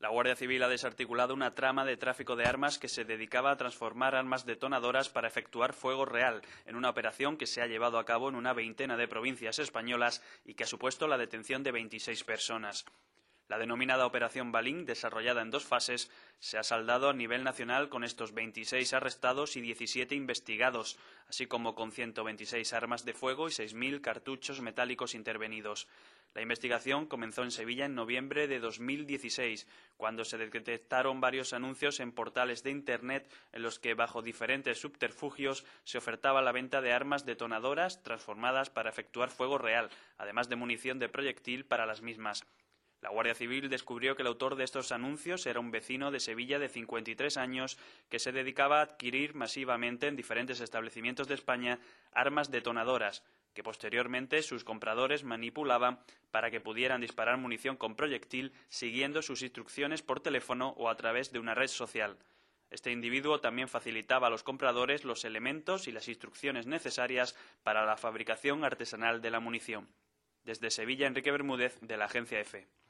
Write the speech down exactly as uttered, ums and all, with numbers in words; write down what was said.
La Guardia Civil ha desarticulado una trama de tráfico de armas que se dedicaba a transformar armas detonadoras para efectuar fuego real, en una operación que se ha llevado a cabo en una veintena de provincias españolas y que ha supuesto la detención de veintiséis personas. La denominada Operación Balín, desarrollada en dos fases, se ha saldado a nivel nacional con estos veintiséis arrestados y diecisiete investigados, así como con ciento veintiséis armas de fuego y seis mil cartuchos metálicos intervenidos. La investigación comenzó en Sevilla en noviembre de dos mil dieciséis, cuando se detectaron varios anuncios en portales de Internet en los que, bajo diferentes subterfugios, se ofertaba la venta de armas detonadoras transformadas para efectuar fuego real, además de munición de proyectil para las mismas. La Guardia Civil descubrió que el autor de estos anuncios era un vecino de Sevilla de cincuenta y tres años que se dedicaba a adquirir masivamente en diferentes establecimientos de España armas detonadoras, que posteriormente sus compradores manipulaban para que pudieran disparar munición con proyectil siguiendo sus instrucciones por teléfono o a través de una red social. Este individuo también facilitaba a los compradores los elementos y las instrucciones necesarias para la fabricación artesanal de la munición. Desde Sevilla, Enrique Bermúdez, de la Agencia EFE.